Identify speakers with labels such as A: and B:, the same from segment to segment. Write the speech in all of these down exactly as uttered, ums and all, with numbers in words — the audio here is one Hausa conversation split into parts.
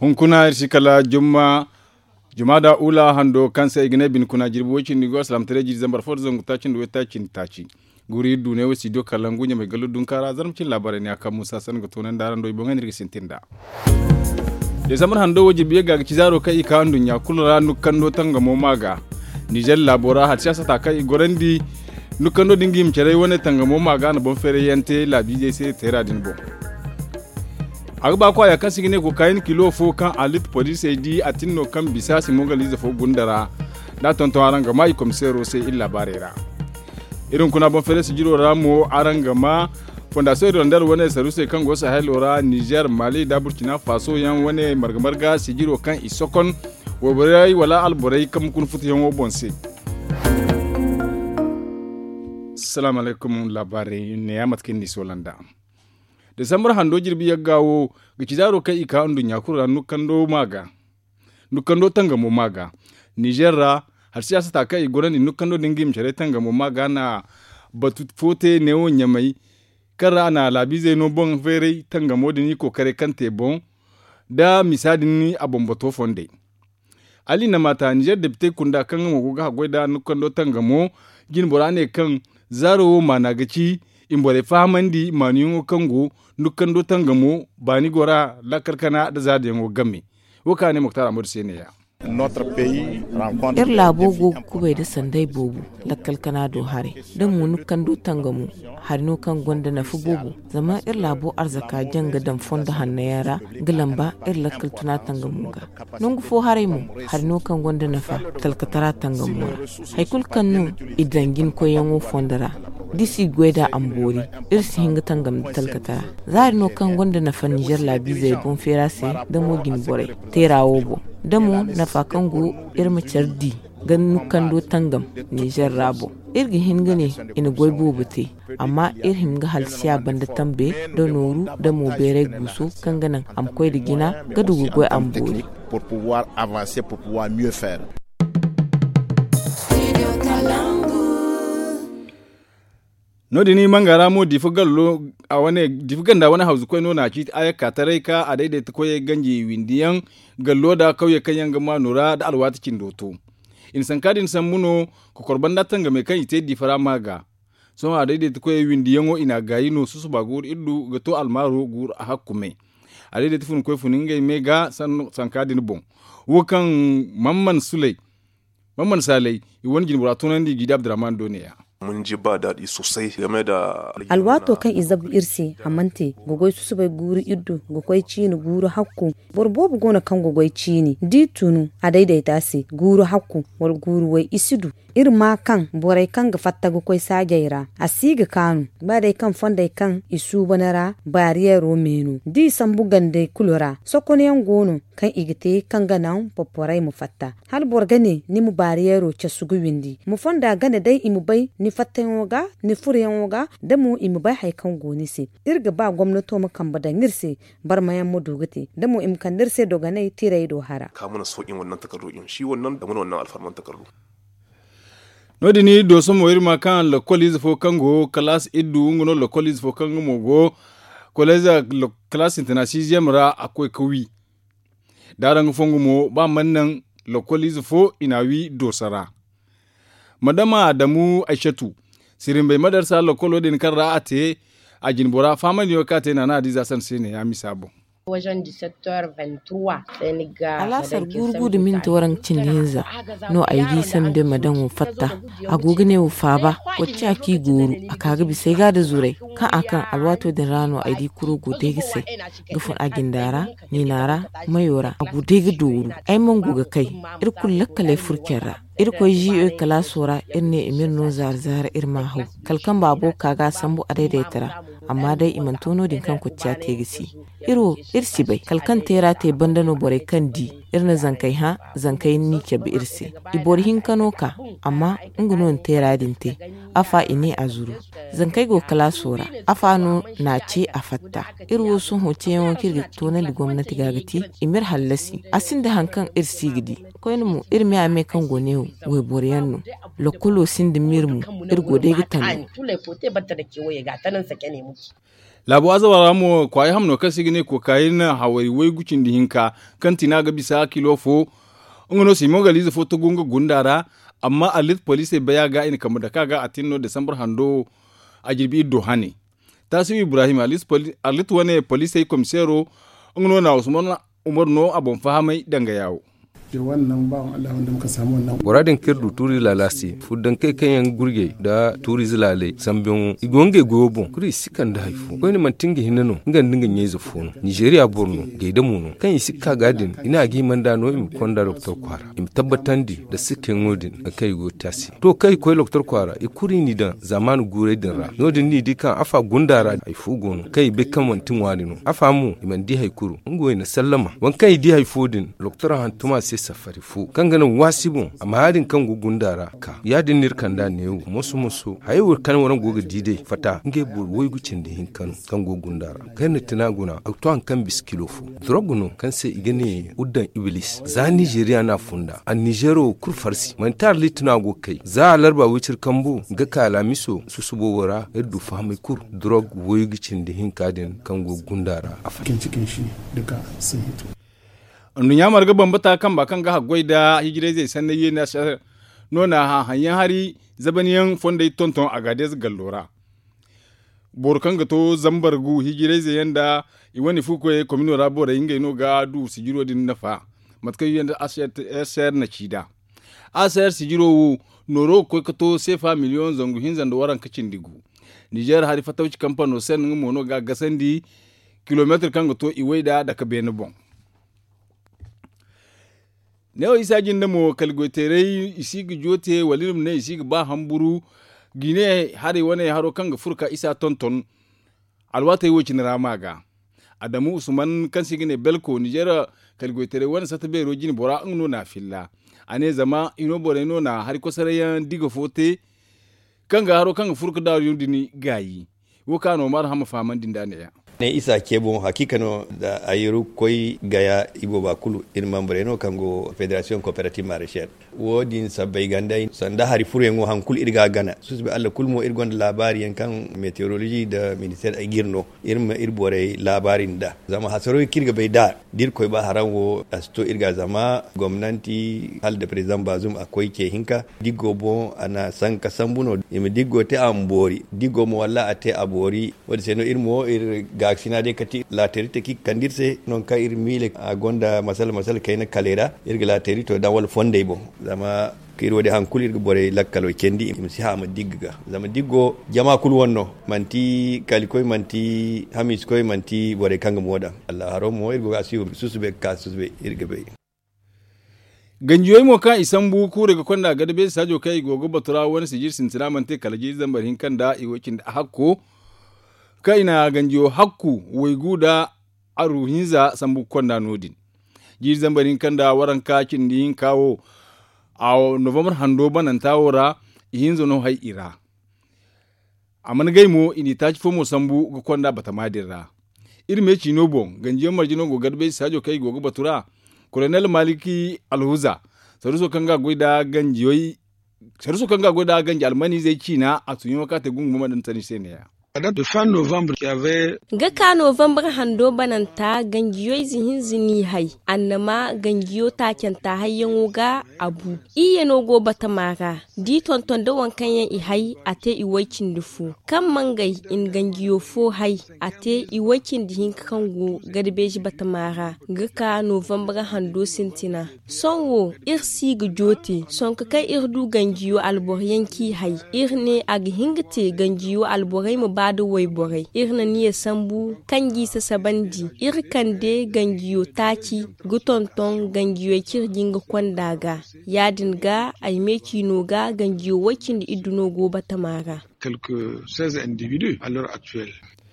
A: hunkuna shikala juma jumada ula hando kansa igine bin kuna jirbu wacin ni go salam tare ji zambar for zangu tacin do tacin taci guri dune wasi do kalangu nya mai galu dun kara zarmcin labarai ne akan Musa san ga tonan daran do ibon hanir sintinda de zamar hando waji biye ga kizaro kai ka andun ya kulura nukando tanga mo maga Niger labora hat siyasa ta kai gorandi nukando dingi mcere wone tanga mo maga na bon fere yente la bije se tera din bo agba kwa ya kasi gine ko kayin kilo fo kan alit police di atinno kan bisasi mogalize fo gundara da tonto aranga mai komisero se illa barera irin kuna bon fere sijiro ramo aranga ma fondation rondar wone saruse kan go sahel ora Niger Mali da Burkina Faso yan wone margamarga sijiro kan isokon wo borai wala alborai kam kun futi yan wo bonse. Assalamu alaikum labari ne ya matkin ni solanda Desambar hando jirbi ya gawo gicizaro kai ika andun yakura nukando maga nukando tanga mo maga Nigerra har siyasa ta kai gorani nukando dingi mchere tanga mo maga na batut fote neo nyamai kara na labize no bon fere tanga mo dini ko kare kante bon da misadi ni abomboto fonde ali na mata Niger depute kunda kan mo goga goida nukando tanga mo gin borane kan zaro managaci imbole famandi maniyungo kango nukando tangamo bani gora la karkana da zadiyango gamme wakane muktar amur seneya
B: Notre pays rencontre
C: ir labo go kubai da sandai bobu lakkal kanado hare dan mu nukando tangamu har no kan gonda na fu bobu zama ir labo arzaka janga dan fonda hannayara gilamba ir lakkal tuna tangamu ga nungu fo hare mu har no kan gonda na fa talkatara tangamu haikul kannu idangin ko yango fondara disi gweda ambori irsi hinga tangam talkatara zari no kan gonda na fa Niger labi zai bon ferase da mogin bore terawo bo damo na fakango irma chardi gan nukando tangam Niger rabo irgi hingane ina goybo bute amma irhim ga halsiya banda tambe da noru da mo bere guso kanganan am koy da gina ga dugu goy ambori
B: pour pouvoir avancer pour pouvoir mieux faire.
A: No dini mangara mo difugallo a wane difuganda wani hausu kwai nona ci ayaka taraika a daidaita koye ganji windiyan gallo da kauye kanyan gama nura da alwata kin doto in san kadin san muno ko korban datan ga me kan ite difara maga so a daidaita koye windiyan o ina gayi no susu ba gur iddu ga to almaro gur a hakkume a daidaita fun koy funin ga mega san san kadin bon wukan mamman sulai mamman salai wani jin buratunan di gida Abdurrahman Doniya
D: mun ji ba daɗi sosai game da
E: alwato kan izabu irsi hamante gogoi su bai guri iddu gogoi cini guru hakku borbobu gona kan gogoi cini ditunu a daidaita se guru hakku wal guru wai isidu irma kan borai kan ga fatta gogoi sajaira asiga kanu ba dai kan fondai kan isu banara bariyero menu di sambugan dai kulura sokoniyan gono kan igite kan ganan poporai mu fatta hal borgane ni mu bariyero casugu windi mu fonda gane dai imu bai ni fatten woga ni furyan woga da mu imu bai haikan goni se irga ba gwamnato mu kan bada ngirse bar mayan mu dugute da mu im kan dirse doga nai tirai do hara
D: ka muna sokin wannan takardu in shi wannan da mun wannan alfarman takardu
A: no dini do so mo irma kan la college fo kango class iddu ngono la college fo kango mogo college la class international ra akwai kawi daran fongo mo ba mannan la college fo inawi dosara madama Adamu Aishatu sirin bai madarsa lokolo din kan ra'ate a jinbora faman yo kate na na diza san sene ya misabo
F: wajen dix-sept heures vingt-trois sai ni ga
C: alasar gurgu da min tawaran cin hinza no aidi sam de madan wo fatta agogo ne wo faba wacce aki goro akaga bi sai ga da zurai kan akan alwato da rano aidi kuro go de gise gafun agindara ni nara mayora agu de ga doro ai mun guga kai ir kullakale furkera ir ko ji e kala sora irne emir no zarzar irma hu kalkan babo kaga sambu adaidaitara amma dai imantono din kan kucciya te gisi iro irsi bai kalkan tera te bandano bore kan di irna zankai ha zankai ni ke bi irsi ibor hin kano ka amma ngunon tera din te afa ini azuru zankai go kala sora afa no na ce afatta iro sun hoce yawan kirgi to na gwamnati gagati imir hallasi asin da hankan irsi gidi ko mu irmi ame kan gone we boriyanno lokulo sin da mirmu irgo de gitano
A: labo azawara mo kwai hamno kasigine ko kayin hawari wai gucin dihinka kantina ga bisa kilofo ngono simo galize foto gunga gundara amma alit police baya ga in kamar da kaga atinno december hando ajirbi do hani tasiri ibrahim alit police alit wane police komisero ngono na usman umar no abon fahamai danga yawo
G: da wannan bawan Allah wanda muka samu wannan
H: boradin kirdu turi lalasi fudan kai kayan gurge da turi zilale sambin igonge gobon kuri sikan da haifu ko ni mantinge hinano ngan dingan yezo fono Nigeria Borno gaida muno kan yi sikka gadin ina gi manda no im konda doktor kwara im tabbatandi da sikken wodin kai go tasi to kai ko doktor kwara i kuri ni da zamanu gure din ra no din ni dikan afa gundara ai fugono kai be kan mantin wadino afa mu iman di haikuru ngoy na sallama wan kai di haifodin doktor hantuma safari fu kan ganin wasibun amma hadin kan gugun dara ka yadin nirkan da ne musu musu haywur kan waran goga dide fata nge bur woy gucin da hin kan kan gugun dara kan ne tinaguna aktuan kan biskilo fu droguno kan se igene uddan iblis za Nigeria na funda an Nigero kur farsi man tar litna go kai za larba wucir kambu ga kala miso su subo wara yaddu fahmai kur drog woy gucin da hin kadin kan gugun dara a
G: fakin cikin shi duka sun hito
A: nunya marga bambata kan bakan ga hagwai da hijire zai san nayi na nona ha hanyan hari zabaniyan fondai tonton a gades gallora borkan ga to zambargu hijire zai yanda iwani fuko e komino rabo da inga ino ga du sigiro din nafa matkai yanda asr na cida asr sigiro noro ko ka to sefa miliyon zangu hinzan da waran kacin digu Niger hari fatauci kampano sen ngono ga gasandi kilometer kan ga to iwaida da ka benebon Newa isa jin da mo kalgotere isi ga jote walirum ne isi ga ba hamburu gine hari wane haro kan ga furka isa tonton alwata yiwo cin ramaga Adamu Usman kan sigine belko Nigeria kalgotere wani sata be rojini bora ngno na filla ane zama ino bora ino na hari ko sarayan diga fote kan ga haro kan ga furka da yundini gayi wo kano mar hama faman dindane ya
I: ne isa kebon hakikano da ayiru koi gaya ibo bakulu in mambreno kango federation cooperative maraîchère wodin sabay ganday sanda hari fure ngo hankul irga gana susbe alla kulmo irgon labari en kan meteorology da ministère ay girno irma irbore labarin da zama hasaro kirga bay da dir koy ba harango asto irga zama gomnanti hal de president bazum akoy ke hinka diggo bon ana sanka sambuno imi diggo te ambori diggo mo walla ate abori wodi seno irmo ir gaksina de kati la terite ki kandirse non ka ir mile a gonda masal masal kayna kalera irga la terito da wal fonde bo zama kiro de hankul irga bore lakkalo kendi imsi ha ma digga zama diggo jama kul wonno manti kalikoy manti hamis koy manti bore kanga moda Allah haro mo irgo asiu susube ka susube irga be
A: ganjiyoyi mo kan isambu ku daga kwanda gadabe sajo kai gogo batura wani sijir sintina mante kalaji zambarin kan da iwokin da hakko kaina ganjiyo hakku wai guda aruhinza sambu kwanda nodin jir zambarin kan da waran kakin din kawo a november hando banan tawora ihinzo no hay ira aman gaimo ini taci fomo sambu ga kwanda bata madirra irme ci no bon ganjiyo marjino go gadbe sajo kai gogo batura Colonel Maliki Alhuza saruso kanga goida ganjiyoyi saruso kanga goida ganji almani zai ci na a tunyi makata gungun madan tani seniya
G: de fin novembre qui avait
J: ga ka november hando bananta gangiyoyi zihin zini hai annama gangiyo ta kyanta hayyan wuga abu iye no go bata mara di tonton da wankan yan i hai ate iwakin dufu kan mangai in gangiyo fo hai ate iwakin dihin kango gadbeji bata mara ga ka november hando sintina sonwo irsi ga jote son ka kai irdu gangiyo albor yanki hai irne ag hingate gangiyo alborai mu ba da wai borai irna niya sambu kangi sa sabandi irkande gangiyo taki gutonton gangiyo kirginga kwandaga yadin ga ay meki no ga gangiyo wakin da iduno goba tamara
G: quelques seize individus à l'heure actuelle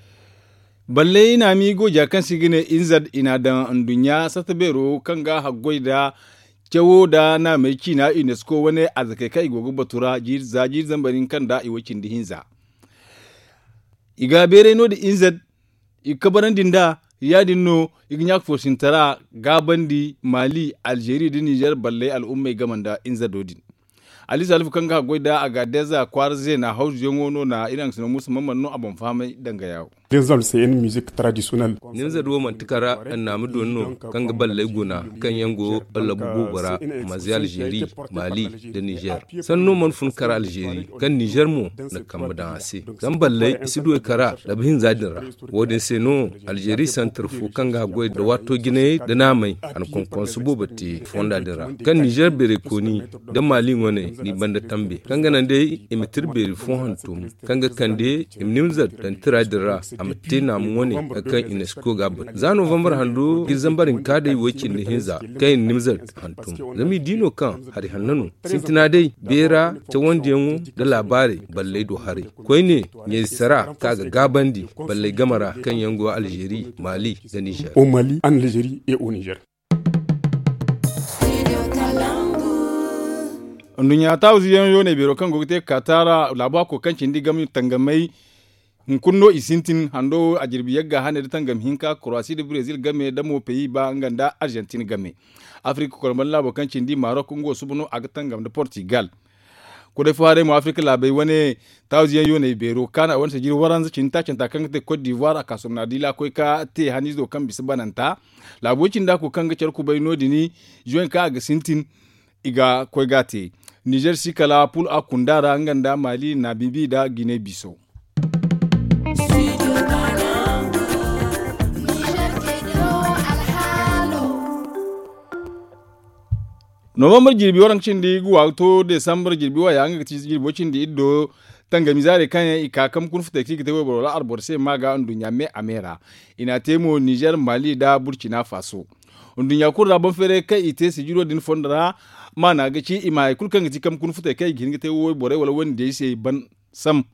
A: balle ina mi goja kan sigine inzad ina da andunya satabero kanga haggoida cewo da na mai kina UNESCO wani azakai kai gogo batura jir zajir zambarin kan da iwakin dihinza iga bere no da inzad ikabaran dinda ya dinno ignyak fo sintara gabandi Mali Algeria da Niger balle al'ummai gamanda inzadodin Ali Salif kanga goida aga deza kwarze na hauju ngono na iran sino musu mamman no abon famai danga yawo
G: Nimzat c'est une musique traditionnelle.
H: Nimzat wo mantikara annamu donno kanga balle guna kan yango Allah bugo bara mazi Algérie, Mali da Niger. Sanno man fun kara Algérie kan Niger mo na kamba da ase. Zan balle isido kara da bihin zadira. Wodin seno Algérie centre fu kanga goy da wato gine da namai an konkon su bobati fonda dira. Kan Niger bere koni da Mali ngone ni banda tambe. Kanga nan dai imitir bere fon hantum. Kanga kande imnimzat dan tira dira amte na ngone kan UNESCO gabat. Za November hando gizambarin kadai wakin da hinza kai nimzat hantum. Zami dino kan hari hannanu sintina dai bera ta wanda yanwu da labari balle do hari koi ne ne sara kaga gabandi balle gamara kan yango Algeria, Mali da Niger.
G: Au Mali, en Algérie et au Niger.
A: Ndunya ta uzi yo ne biro kan gote katara labo ko kan cindi gam tangamai kunno isintin hando ajirbi yagga hane da tangam hinka Croatia da Brazil game da mo peyi ba nganda Argentina game Afrique ko man labo kan cindi Maroc ngo subuno aga tangam da Portugal ko da fare mu Afrique labai wane tawziyan yo ne bero kana wanda jiri waran zacin ta cin ta kan te Cote d'Ivoire aka sunna dila ko ka te hanizo kan bisu bananta labo cin da ko kan ga charku bai no dini join ka ga sintin iga ko gate Niger sikala pul akundara nganda Mali na bibi da Guinea Bissau. November jirbi waran cindi guwa to December jirbi wa yanga ci jirbi cindi iddo tanga mizare kanya ikakam kun futa kike te webro la arbor se maga ndunya me amera ina temo Niger Mali da Burkina Faso ndunya kurra ban fere kai ite si jiro din fondara mana ga ci ima kul kan ci kam kun futa kai gin te wo bore wala wanda yake ban sam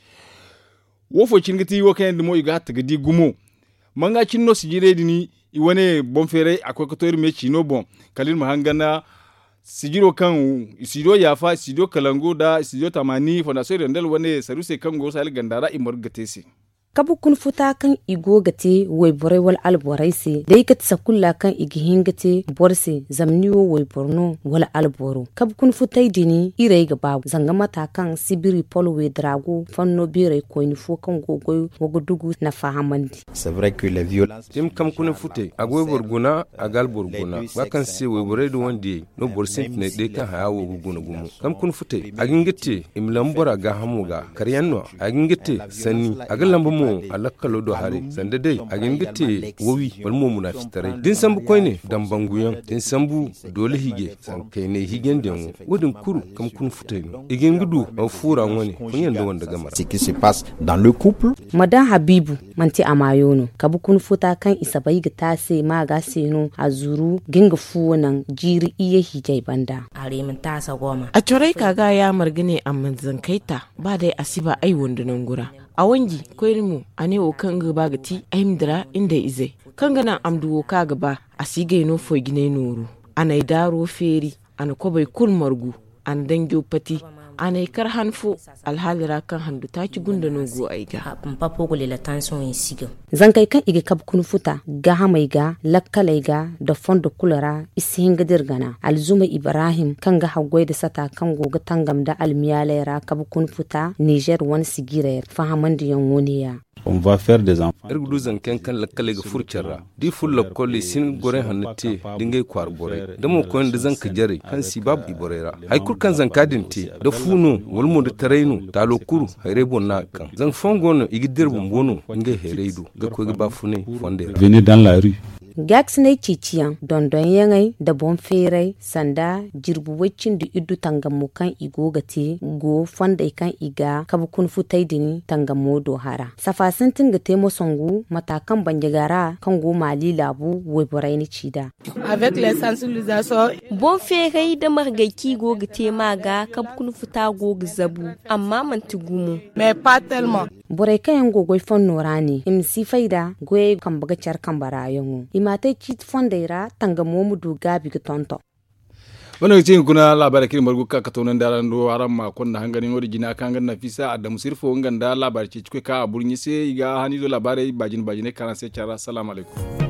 A: wo fo cin gati wo kan dimo iga ta gadi gumo manga cin no si jire dini i wane bon fere akwai ko tori me ci no bon kalin mahangana sigiro kan isido yafa isido kalango da isido tamani fondation rendel wane saruse kan go sal gandara imor gatesi
E: kabu kun futa kan igo gate wai borai wal alborai se dai ka tsa kulla kan igihin gate borse zamniwo wai borno wal alboro kabu kun futai dini irai ga babu zanga mata kan sibiri polwe drago fanno bire ko ni fo kan gogoy wogo dugu na fahamandi
I: c'est vrai que les violences
H: tim kam kun futai agoy borguna agal borguna wakan se wai borai do wande no borsin ne de kan hawo guguna gumu kam kun futai agin gite imlambora ga hamuga karyanno agin gite sanni agal lambu mo alakkalo do hari sande dai agin gite wowi wal mo muna fitare din sambu koyne dan banguyan din sambu dole hige san kayne higen den wodin kuru kam kun futay no igin gudu o fura ngoni kunyan do wanda gamara
B: ce qui se passe dans le couple
E: madan habibu manti amayono kabu kun futa kan isabai ga tase ma ga seno azuru ginga fuwonan jiri iye hijai banda are mun tasa goma
C: a corai kaga ya margine amman zankaita ba dai asiba ai wondunan gura a wangi koyirmu ane o kanga bagati aimdra inda ize kanga na amduwo ka gaba asige no foigine nuru anai daro feri ana kobai kul margu an dangyo pati anai kar hanfo alhalira kan handu taki gunda no go aiga
E: papo gole la tension in siga zankai kan ige kab kun futa ga hamai ga lakkalai ga da fondo kulara isin gadir gana alzuma ibrahim kan ga hagwai da sata kan goga tangam da almiyalera kab kun futa Niger wan sigire fahamandi yan woniya
K: on va faire des enfants
H: ergudu zanken kan lakkale ga furcerra di fulla kolli sin gore hannate dingay kwar bore damo ko en zanka jare kan si bab iborera hay kur kan zanka dinti da funu wolmo da tarayno talo kuru hayre bonna kan zan fongono igidir bumbono ngay hereidu ga ko ga bafune fondera
K: venez dans la rue
E: gax ne ciciyan dondon yangai da bon ferai sanda jirbu waccin da iddu tangamu kan igo gate go fonda kan iga kabukun futai dini tangamu do hara safasin tinga temo songu matakan banjagara kan go mali labu wai borai ni cida
J: avec les sensibilisations bon ferai da margaki go gate maga kabukun futa go zabu amma man tigumu mais pas tellement
E: borai kan go goy fon norani imsi faida goy kan baga char kan barayon imate chit fondeira tanga momu du gabi ga tonto
A: wannan cikin kuna labarai kirin bargu ka ka tonan daran do aran ma konna hanganin wori jina kan ganna fisa adamu sirfo nganda labarai ci ka aburni sai ga hani do labarai bajin bajine kana sai cara assalamu alaikum